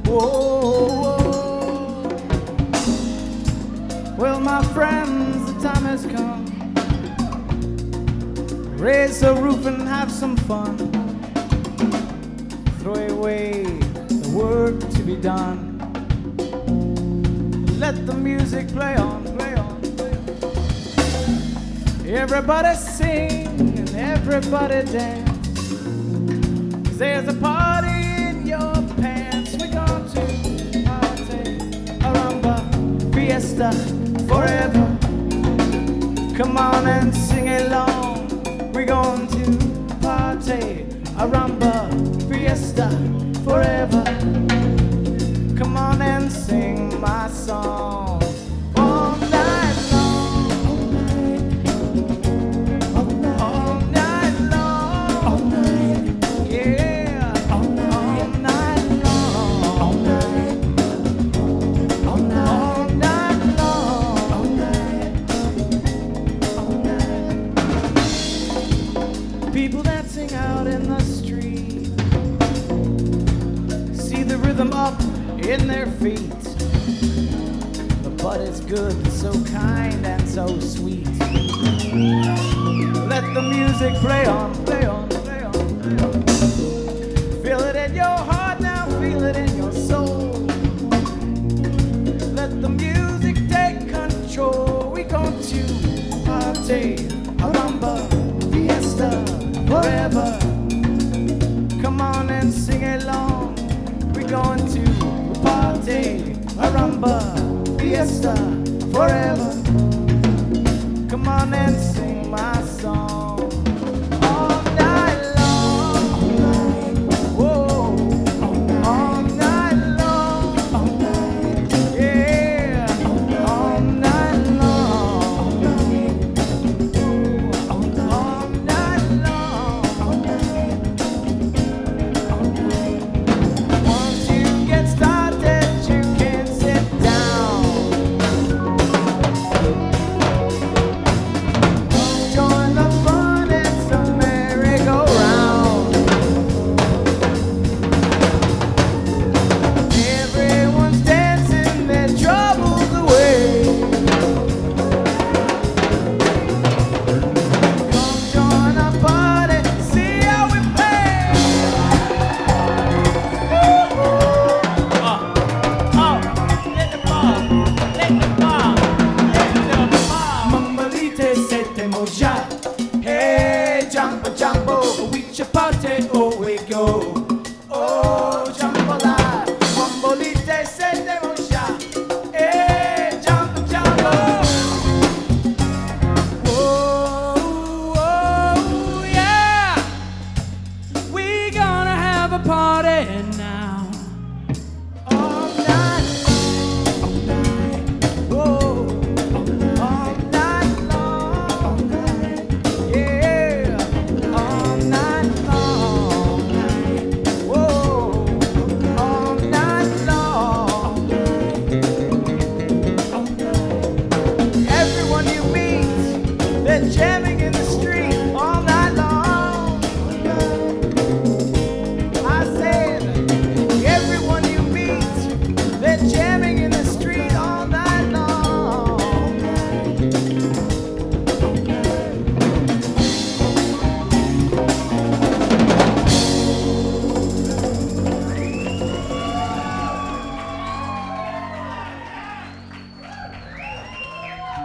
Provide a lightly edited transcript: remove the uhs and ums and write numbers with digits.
Whoa. Well, my friends, the time has come. Raise the roof and have some fun. Throw away the work to be done. Let the music play on, play on, play on. Everybody sing and everybody dance. 'Cause there's a party in your pants. We're going to party, a rumba, fiesta, forever. Come on and sing along. We're going to party, a rumba, fiesta, forever. Come on and sing my song all night long. All night long. All night. Yeah. All night long. All night. All night long. People dancing out in the street. See the rhythm up in their feet. The bud is good, so kind and so sweet. Let the music play on, play on, play on, play on. Feel it in your heart now, feel it in your soul. Let the music take control. We're going to party, a rumba, fiesta, forever. Come on and sing along. We're going to party, a rumba, fiesta, forever. Come on and sing my song all night long. All night. Whoa. All night long. All night. Yeah. All night long. All night long. Once you get started, you can't sit down. Join the fun, it's a merry-go-round. Everyone's dancing their troubles away. Come join our party, see how we play. Mambolite setemo già. Hey, jumbo, jumbo, we party, oh we go. Oh, jumbo la. Mambolite setemo già. Hey, jumbo, jumbo. Whoa, whoa, yeah. We gonna have a party now. All night, all night, whoa. All night long, yeah. All night long, whoa. All night long. Everyone you meet, they're jamming in the